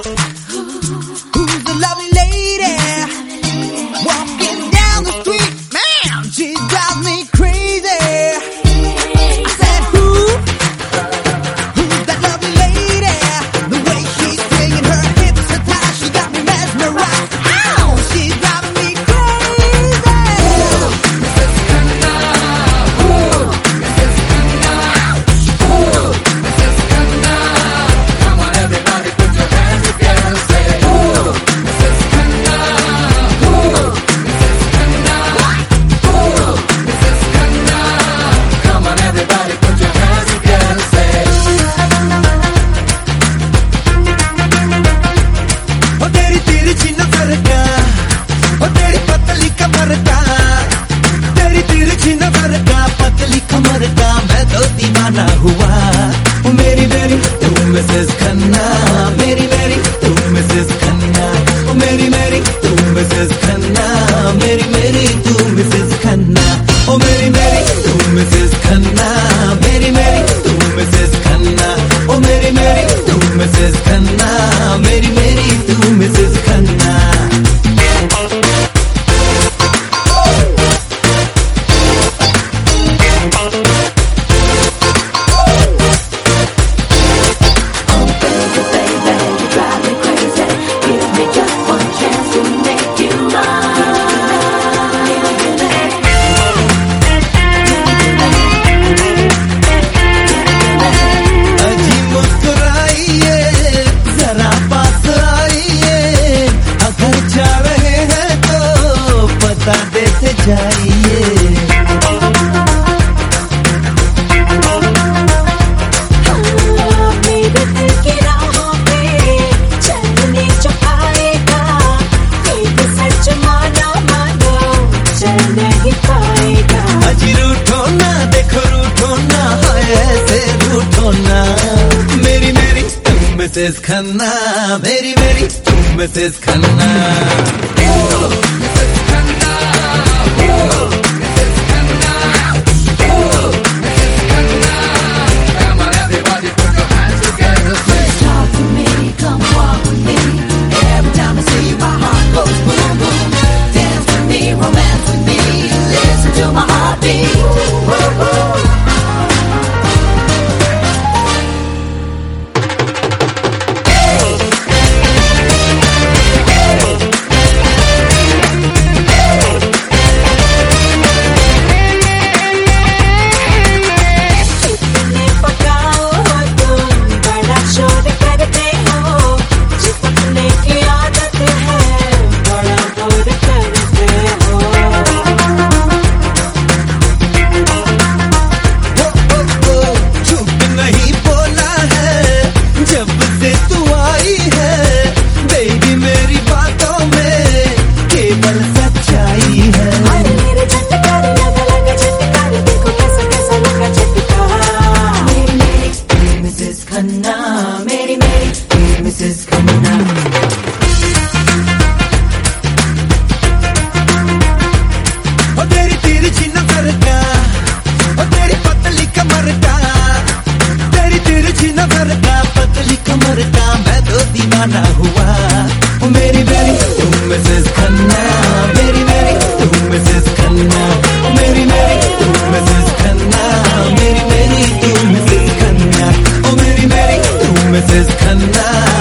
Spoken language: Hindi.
Who's the lovely lady walking down the street? Man, she drives me crazy. I said, who's that lovely lady? The way she's swinging her hips so tight, she got me mesmerized. Ow, she's driving me crazy. Mrs. Khanna, Mrs. Khanna, Mrs. Khanna. Come on, everybody, put your hands together and say, Mrs. Khanna, Mrs. Khanna, Mrs. Khanna. Come on, everybody, put your hands together and say, ओ तेरी तिरछी नजर का, ओ तेरी पतली कमर का, तेरी तिरछी नजर का, पतली कमर का, मैं तो दीवाना हुआ। ओ मेरी मेरी तू मिसेस खन्ना, मेरी मेरी तू मिसेस खन्ना, ओ मेरी मेरी तू मिसेस खन्ना, मेरी मेरी तू मिसेस खन्ना, ओ मेरी मेरी तू मिसेस खन्ना, मेरी मेरी तू मिसेस खन्ना, ओ मेरी मेरी तू मिसेस खन्ना, मेरी मेरी तू मिसेस खन्ना। अजी मुस्कुराइए, जरा पास आइए, अगर जा रहे हैं तो बता देते जाइए। मेरे दिल की राहों पे चलने जो आएगा, एक सच मानो मानो चल नहीं पाएगा। अजी रूठो ना, देखो रूठो ना, हाय ऐसे रूठो ना। मेरी मेरी तुम मिसेस खन्ना, मेरी मेरी तुम Mrs Khanna. Mrs. Khanna, Mrs. Khanna, Mrs. Khanna. Come on, everybody, put your hands together and say, Talk to me, come walk with me. Every time I see you, my heart goes boom boom. Dance with me, romance with me. Listen to my heartbeat. Woo, woo. कितने पकाओ हो तुम, बड़ा शोर करते हो। चिपकने की आदत है, बड़ा बोर करते हो। झूठ नहीं बोला है जब से तू आई है, बेबी मेरी बातों में केवल सच्चाई है। अरे मेरे झटकार लगा लगा झटकार, देखो कैसा कैसा लगा झटकार। मेरी मेरी मिसेस खन्ना, मेरी मेरी मिसेस खन्ना। ओ तेरी तिरछी नजर का, ओ तेरी पतली कमर का, तेरी तिरछी नजर का, पतली कमर का, मैं तो दीवाना हुआ। ओ मेरी मेरी तू मिसेस खन्ना, मेरी मेरी तू मिसेस खन्ना, ओ मेरी मेरी तू मिसेस खन्ना, मेरी मेरी तू मिसेस खन्ना, ओ मेरी मेरी तू मिसेस खन्ना।